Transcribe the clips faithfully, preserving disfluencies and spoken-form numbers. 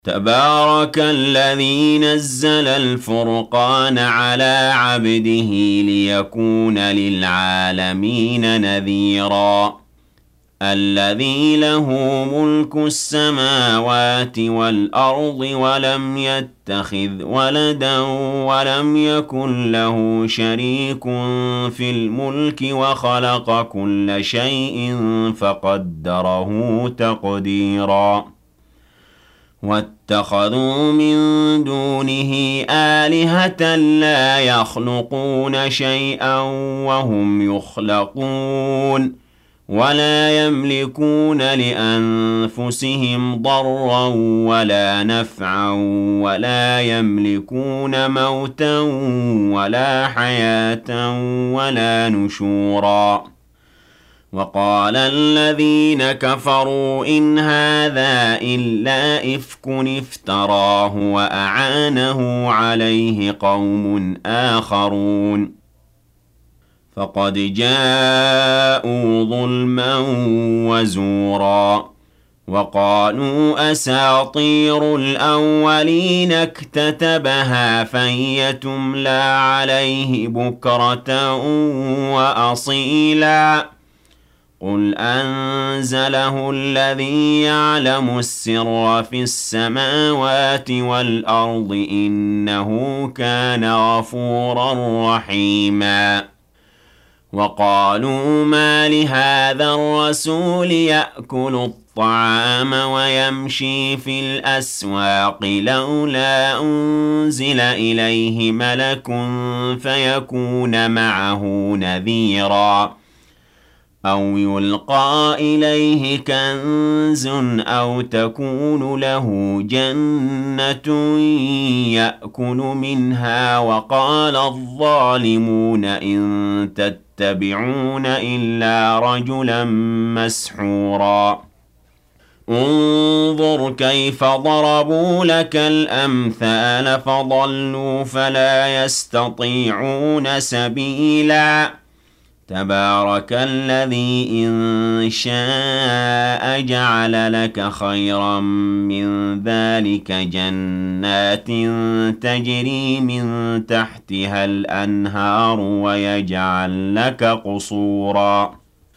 تبارك الذي نزل الفرقان على عبده ليكون للعالمين نذيرا الذي له ملك السماوات والأرض ولم يتخذ ولدا ولم يكن له شريك في الملك وخلق كل شيء فقدره تقديرا واتخذوا من دونه آلهة لا يخلقون شيئا وهم يخلقون ولا يملكون لأنفسهم ضرا ولا نفعا ولا يملكون موتا ولا حياة ولا نشورا وقال الذين كفروا إن هذا إلا إفك افتراه وأعانه عليه قوم آخرون فقد جاءوا ظلما وزورا وقالوا أساطير الأولين اكتتبها فهي تملى عليه بكرة وأصيلا قل أنزله الذي يعلم السر في السماوات والأرض إنه كان غفورا رحيما وقالوا ما لهذا الرسول يأكل الطعام ويمشي في الأسواق لولا أنزل إليه ملك فيكون معه نذيرا أو يلقى إليه كنز أو تكون له جنة يأكل منها وقال الظالمون إن تتبعون إلا رجلا مسحورا انظر كيف ضربوا لك الأمثال فضلوا فلا يستطيعون سبيلا تبارك الذي إن شاء جعل لك خيرا من ذلك جنات تجري من تحتها الأنهار ويجعل لك قصورا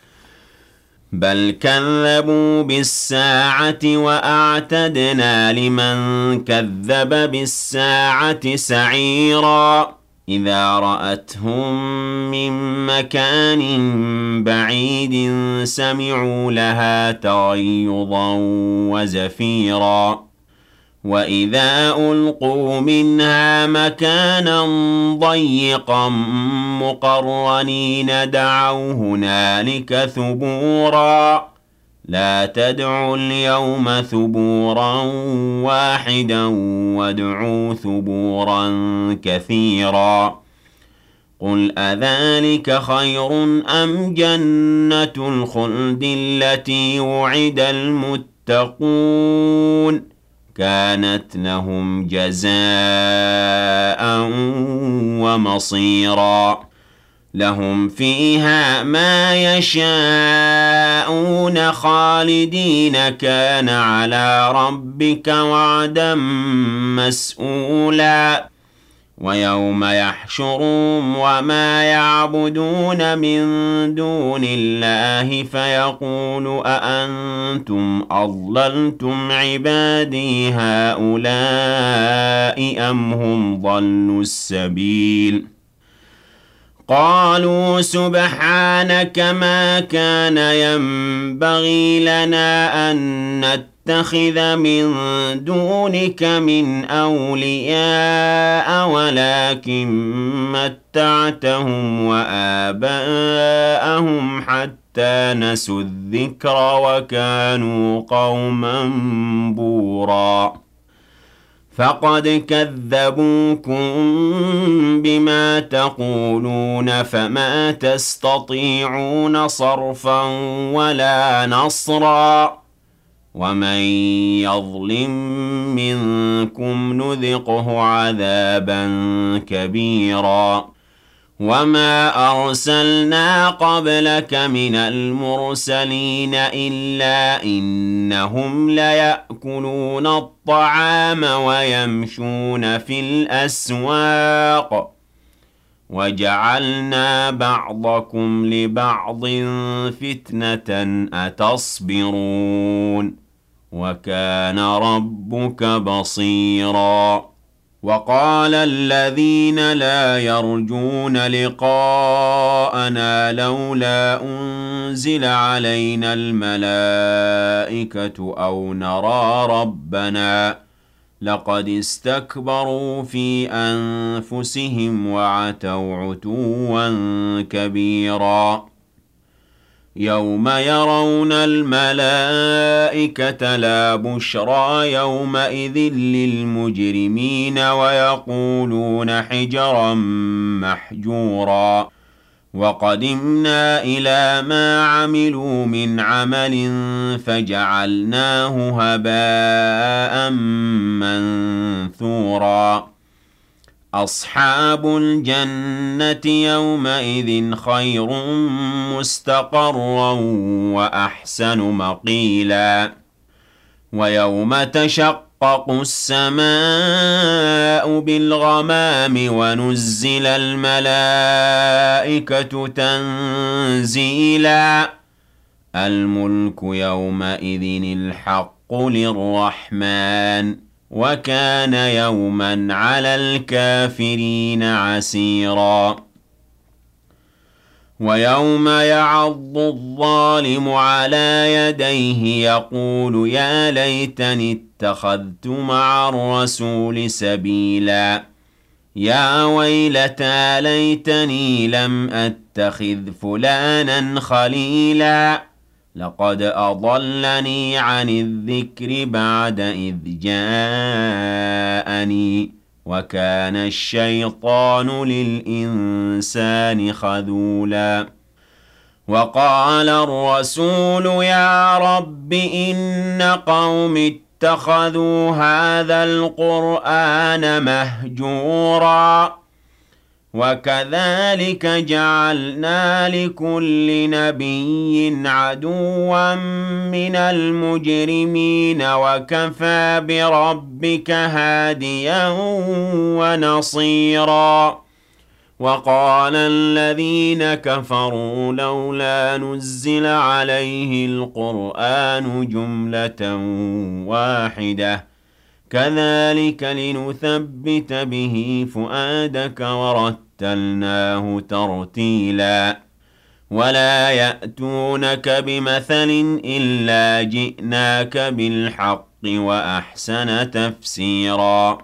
بل كذبوا بالساعة وأعتدنا لمن كذب بالساعة سعيرا إذا رأتهم من مكان بعيد سمعوا لها تغيظا وزفيرا وإذا ألقوا منها مكانا ضيقا مقرنين دعوا هنالك ثبورا لا تدعوا اليوم ثبورا واحدا وادعوا ثبورا كثيرا قل أذلك خير أم جنة الخلد التي وعد المتقون كانت لهم جزاء ومصيرا لهم فيها ما يشاءون خالدين كان على ربك وعدا مسئولا ويوم يحشرهم وما يعبدون من دون الله فيقول أأنتم أضللتم عبادي هؤلاء أم هم ضلوا السبيل قالوا سبحانك ما كان ينبغي لنا أن نتخذ من دونك من أولياء ولكن متعتهم وآباءهم حتى نسوا الذكر وكانوا قوما بورا فقد كذبوكم بما تقولون فما تستطيعون صرفا ولا نصرا ومن يظلم منكم نذقه عذابا كبيرا وما أرسلنا قبلك من المرسلين إلا إنهم ليأكلون الطعام ويمشون في الأسواق وجعلنا بعضكم لبعض فتنة أتصبرون وكان ربك بصيراً. وقال الذين لا يرجون لقاءنا لولا أنزل علينا الملائكة أو نرى ربنا لقد استكبروا في أنفسهم وعتوا عتوا كبيرا يوم يرون الملائكة لا بشرى يومئذ للمجرمين ويقولون حجرا محجورا وقدمنا إلى ما عملوا من عمل فجعلناه هباء منثورا أصحاب الجنة يومئذ خير مستقرا وأحسن مقيلا ويوم تشقق السماء بالغمام ونزل الملائكة تنزيلا الملك يومئذ الحق للرحمن وكان يوما على الكافرين عسيرا ويوم يعض الظالم على يديه يقول يا ليتني اتخذت مع الرسول سبيلا يا ويلتى ليتني لم أتخذ فلانا خليلا لقد أضلني عن الذكر بعد إذ جاءني وكان الشيطان للإنسان خذولا وقال الرسول يا رب إن قوم اتخذوا هذا القرآن مهجورا وكذلك جعلنا لكل نبي عدوا من المجرمين وكفى بربك هاديا ونصيرا وقال الذين كفروا لولا نزل عليه القرآن جملة واحدة كذلك لنثبت به فؤادك ورتلناه ترتيلا ولا يأتونك بمثل إلا جئناك بالحق وأحسن تفسيرا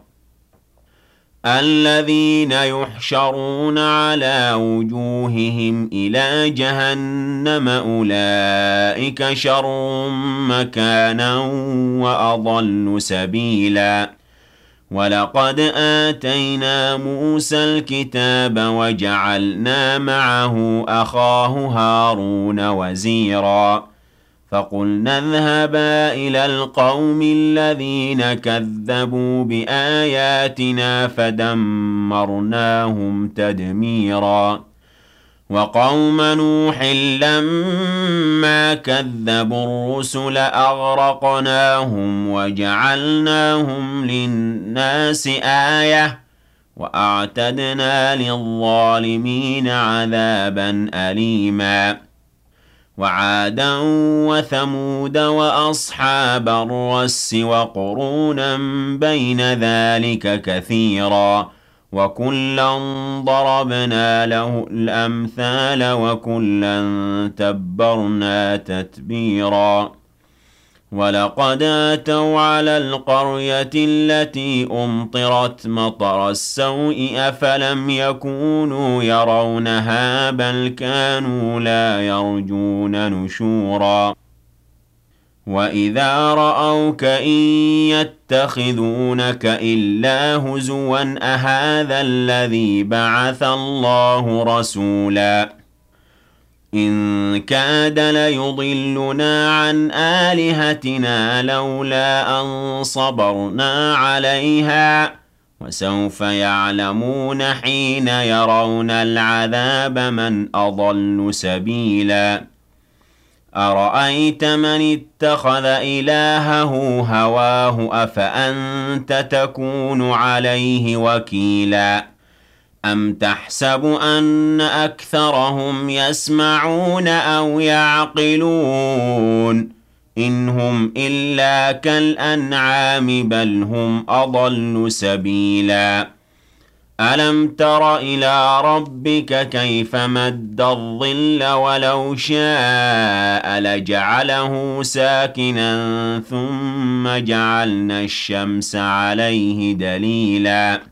الذين يحشرون على وجوههم إلى جهنم أولئك شر مكانا وأضل سبيلا ولقد آتينا موسى الكتاب وجعلنا معه أخاه هارون وزيرا فقلنا اذهبا إلى القوم الذين كذبوا بآياتنا فدمرناهم تدميرا وقوم نوح لما كذبوا الرسل أغرقناهم وجعلناهم للناس آية وأعتدنا للظالمين عذابا أليما وعادا وثمود وأصحاب الرس وقرونا بين ذلك كثيرا وكلا ضربنا له الأمثال وكلا تبرنا تتبيرا ولقد أتوا على القرية التي أمطرت مطر السوء أفلم يكونوا يرونها بل كانوا لا يرجون نشورا وإذا رأوك إن يتخذونك إلا هزوا أهذا الذي بعث الله رسولا إن كاد ليضلنا عن آلهتنا لولا أن صبرنا عليها وسوف يعلمون حين يرون العذاب من أضل سبيلا أرأيت من اتخذ إلهه هواه أفأنت تكون عليه وكيلا أم تحسب أن أكثرهم يسمعون أو يعقلون إن هم إلا كالأنعام بل هم أضل سبيلا ألم تر إلى ربك كيف مد الظل ولو شاء لجعله ساكنا ثم جعلنا الشمس عليه دليلا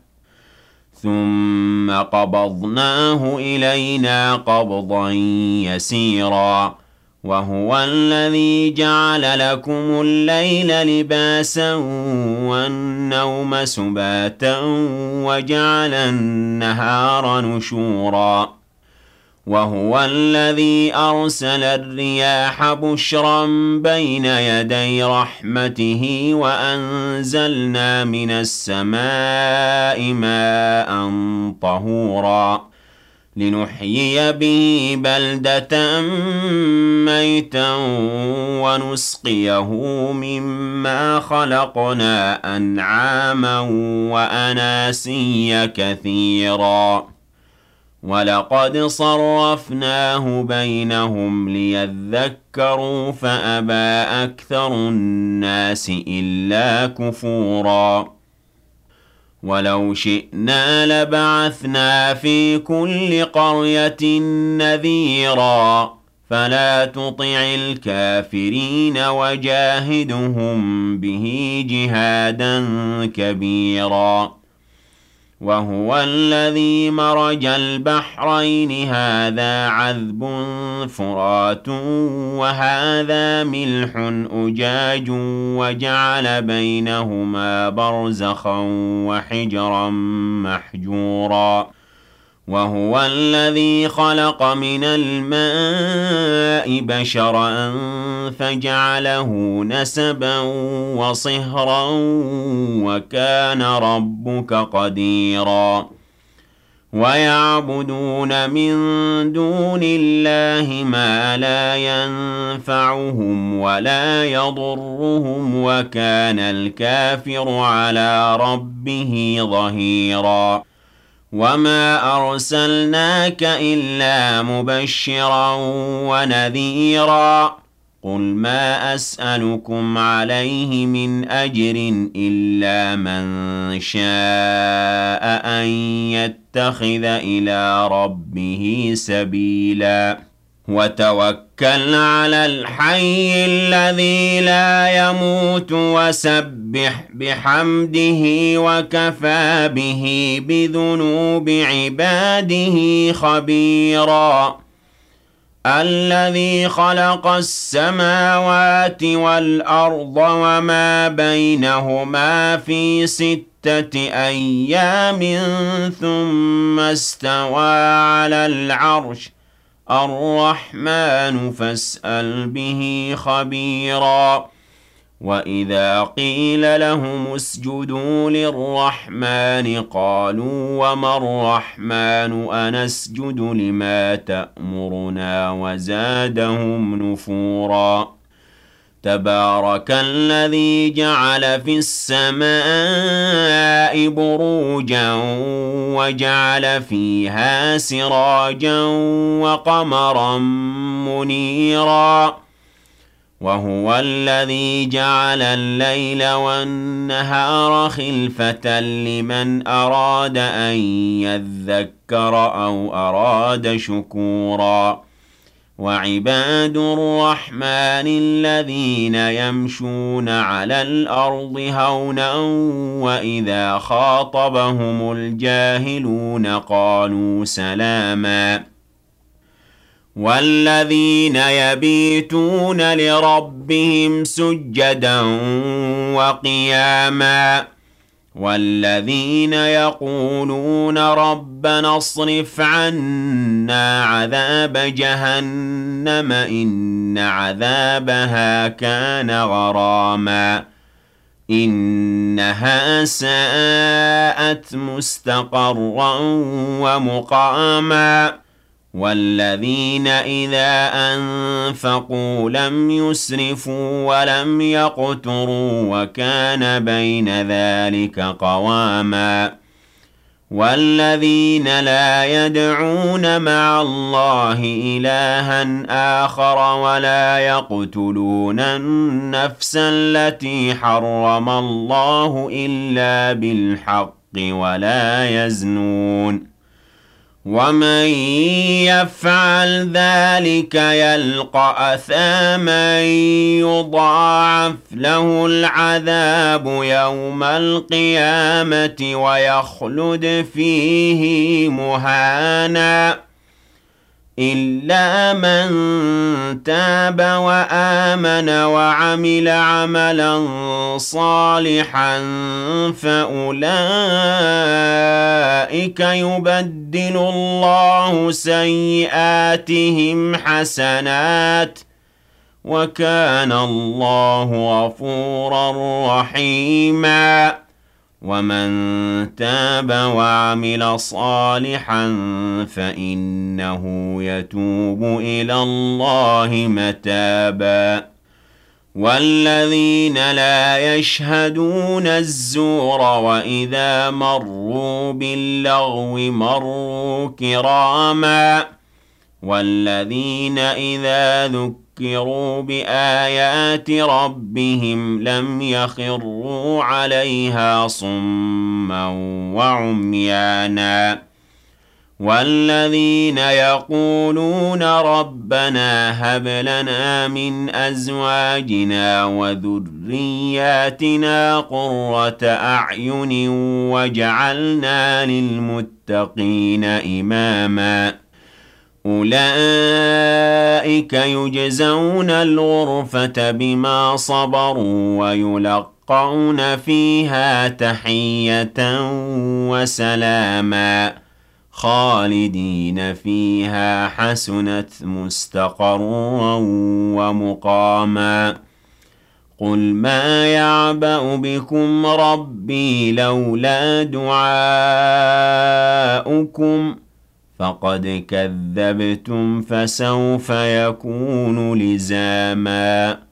ثم قبضناه إلينا قبضا يسيرا وهو الذي جعل لكم الليل لباسا والنوم سباتا وجعل النهار نشورا وهو الذي أرسل الرياح بشرا بين يدي رحمته وأنزلنا من السماء ماء طهورا لنحيي به بلدة ميتا ونسقيه مما خلقنا أنعاما وأناسيا كثيرا ولقد صرفناه بينهم ليذكروا فأبى أكثر الناس إلا كفورا ولو شئنا لبعثنا في كل قرية نذيرا فلا تطع الكافرين وجاهدهم به جهادا كبيرا وهو الذي مرج البحرين هذا عذب فرات وهذا ملح أجاج وجعل بينهما برزخا وحجرا محجورا وهو الذي خلق من الماء بشرا فجعله نسبا وصهرا وكان ربك قديرا ويعبدون من دون الله ما لا ينفعهم ولا يضرهم وكان الكافر على ربه ظهيرا وما أرسلناك إلا مبشرا ونذيرا قل ما أسألكم عليه من أجر إلا من شاء أن يتخذ إلى ربه سبيلا وتوكل على الحي الذي لا يموت وسبح بحمده وكفى به بذنوب عباده خبيرا الذي خلق السماوات والأرض وما بينهما في ستة أيام ثم استوى على العرش الرحمن فاسأل به خبيرا وإذا قيل لهم اسجدوا للرحمن قالوا وما الرحمن أنسجد لما تأمرنا وزادهم نفورا تبارك الذي جعل في السماء بروجا وجعل فيها سراجا وقمرا منيرا وهو الذي جعل الليل والنهار خلفة لمن أراد أن يذكر أو أراد شكورا وعباد الرحمن الذين يمشون على الأرض هونا وإذا خاطبهم الجاهلون قالوا سلاما والذين يبيتون لربهم سجدا وقياما والذين يقولون ربنا اصرف عنا عذاب جهنم إن عذابها كان غراما إنها ساءت مستقرا ومقاما والذين إذا أنفقوا لم يسرفوا ولم يقتروا وكان بين ذلك قواما والذين لا يدعون مع الله إلها آخر ولا يقتلون النفس التي حرم الله إلا بالحق ولا يزنون ومن يفعل ذلك يلقى أثاما يضاعف له العذاب يوم القيامة ويخلد فيه مهانا إلا من تاب وآمن وعمل عملا صالحا فأولئك يبدل الله سيئاتهم حسنات وكان الله غفورا رحيما ومن تاب وعمل صالحا فإنه يتوب إلى الله متابا والذين لا يشهدون الزور وإذا مروا باللغو مروا كراما والذين إذا ذكروا بآيات ربهم لم يخروا عليها صما وعميانا والذين يقولون ربنا هب لنا من أزواجنا وذرياتنا قرة أعين واجعلنا للمتقين إماما أولئك يجزون الغرفة بما صبروا ويلقون فيها تحية وسلاما خالدين فيها حسنت مستقرا ومقاما قل ما يعبأ بكم ربي لولا دعاؤكم فقد كذبتم فسوف يكون لزاما